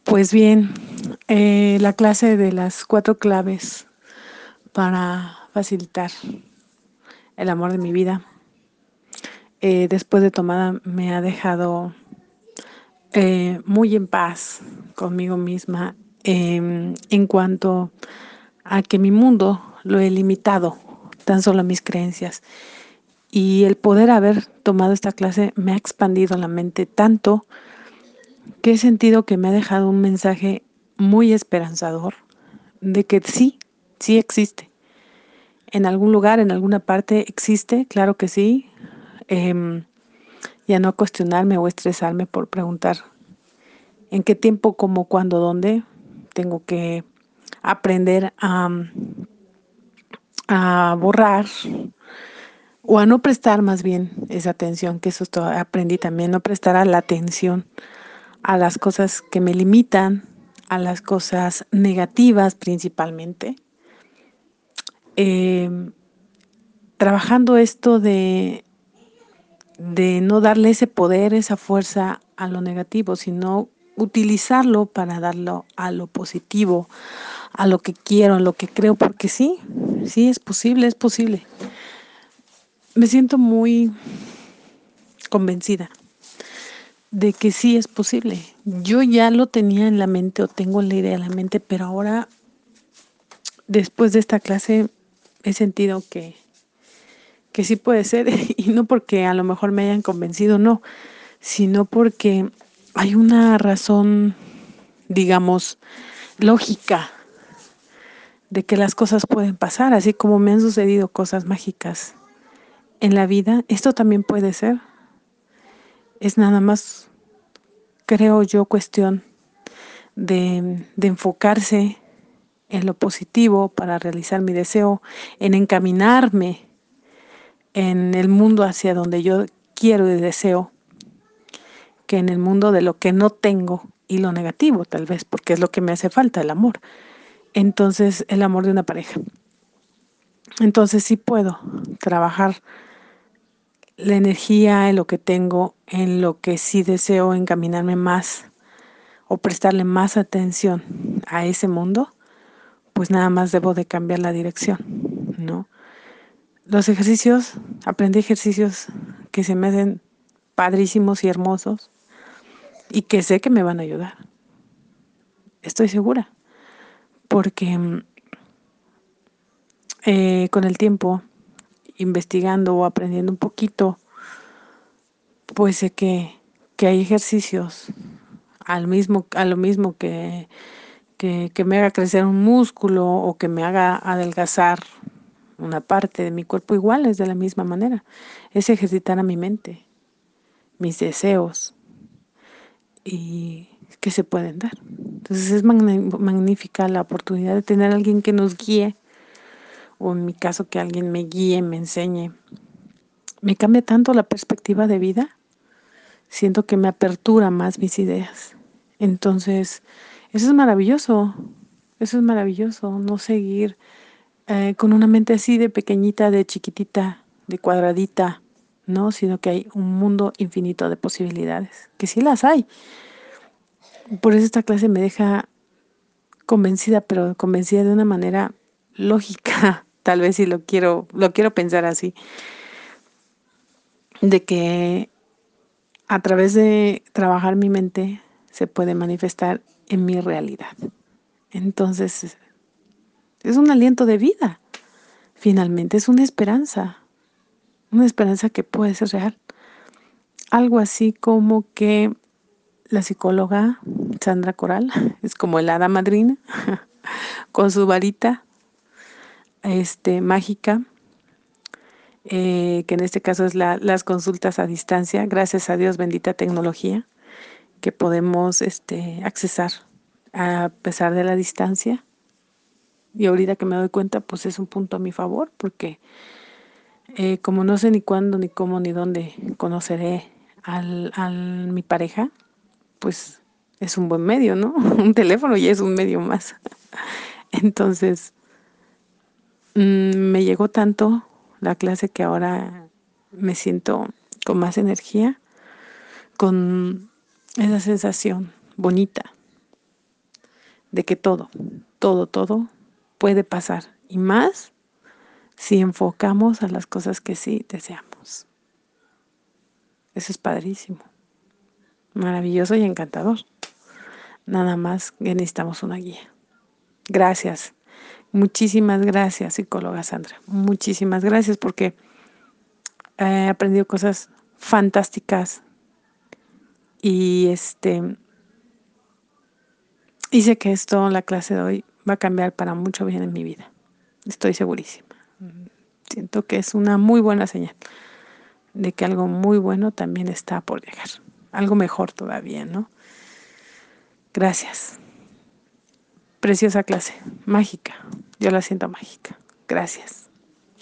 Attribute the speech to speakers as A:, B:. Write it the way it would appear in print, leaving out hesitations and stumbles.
A: Pues bien, la clase de las 4 claves para facilitar el amor de mi vida, después de tomada me ha dejado muy en paz conmigo misma, en cuanto a que mi mundo lo he limitado tan solo a mis creencias. Y el poder haber tomado esta clase me ha expandido la mente tanto que he sentido que me ha dejado un mensaje muy esperanzador de que sí, sí existe. En algún lugar, en alguna parte existe, claro que sí. Em, ya no cuestionarme o estresarme por preguntar en qué tiempo, cómo, cuándo, dónde. Tengo que aprender a borrar o a no prestar más bien esa atención, que eso aprendí también, no prestar a la atención a las cosas que me limitan, a las cosas negativas principalmente. Em, Trabajando esto de no darle ese poder, esa fuerza a lo negativo, sino utilizarlo para darlo a lo positivo, a lo que quiero, a lo que creo, porque sí, sí es posible, es posible. Me siento muy convencida de que sí es posible. Yo ya lo tenía en la mente o tengo la idea en la mente, pero ahora, después de esta clase, he sentido que sí puede ser, y no porque a lo mejor me hayan convencido, no, sino porque hay una razón, digamos, lógica de que las cosas pueden pasar, así como me han sucedido cosas mágicas en la vida, esto también puede ser. Es nada más, creo yo, cuestión de enfocarse en lo positivo para realizar mi deseo, en encaminarme en el mundo hacia donde yo quiero y deseo, que en el mundo de lo que no tengo y lo negativo, tal vez, porque es lo que me hace falta, el amor. Entonces, el amor de una pareja. Entonces, sí puedo trabajar la energía en lo que tengo, en lo que sí deseo encaminarme más o prestarle más atención a ese mundo, pues nada más debo de cambiar la dirección, ¿no? Los ejercicios, aprendí ejercicios que se me hacen padrísimos y hermosos y que sé que me van a ayudar. Estoy segura, porque con el tiempo, investigando o aprendiendo un poquito, pues sé que hay ejercicios a lo mismo que me haga crecer un músculo o que me haga adelgazar una parte de mi cuerpo, igual es de la misma manera. Es ejercitar a mi mente, mis deseos y que se pueden dar. Entonces es magnífica la oportunidad de tener a alguien que nos guíe, o en mi caso que alguien me guíe, me enseñe. Me cambia tanto la perspectiva de vida, siento que me apertura más mis ideas. Entonces, eso es maravilloso, no seguir con una mente así de pequeñita, de chiquitita, de cuadradita, ¿no? Sino que hay un mundo infinito de posibilidades, que sí las hay. Por eso esta clase me deja convencida, pero convencida de una manera lógica, tal vez si lo quiero pensar así, de que a través de trabajar mi mente se puede manifestar en mi realidad. Entonces, es un aliento de vida, finalmente, es una esperanza que puede ser real. Algo así como que la psicóloga Sandra Coral es como el hada madrina con su varita mágica, que en este caso es las consultas a distancia, gracias a Dios, bendita tecnología, que podemos accesar a pesar de la distancia. Y ahorita que me doy cuenta, pues es un punto a mi favor, porque como no sé ni cuándo, ni cómo, ni dónde conoceré mi pareja, pues es un buen medio, ¿no? Un teléfono ya es un medio más. Entonces, me llegó tanto la clase que ahora me siento con más energía, con esa sensación bonita de que todo, todo puede pasar. Y más si enfocamos a las cosas que sí deseamos. Eso es padrísimo, maravilloso y encantador. Nada más que necesitamos una guía. Gracias. Muchísimas gracias, psicóloga Sandra. Muchísimas gracias porque he aprendido cosas fantásticas y y sé que esto, la clase de hoy, va a cambiar para mucho bien en mi vida. Estoy segurísima. Siento que es una muy buena señal de que algo muy bueno también está por llegar. Algo mejor todavía, ¿no? Gracias. Preciosa clase. Mágica. Yo la siento mágica. Gracias.